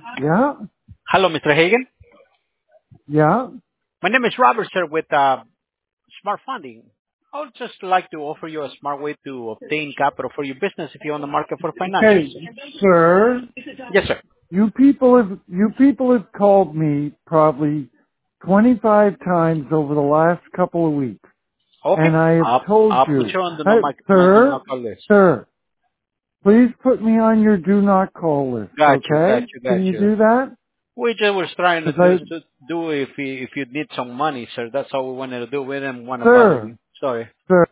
Yeah, Hello, Mr. Hagan. yeah. My name is Robert, sir, with Smart Funding. I would just like to offer you a smart way to obtain capital for your business if you're on the market for financials. Okay, sir. Yes, sir. You people have called me probably 25 times over the last couple of weeks, Okay. and I have told I'll put you, you on the my do sir, not call list. sir, please put me on your do not call list. Got you, got Okay? you, got Can you you. do that? We just was trying to Because I, do if you need some money, sir. That's all we wanted to do. We didn't want to bother you. sir, Sorry. sir.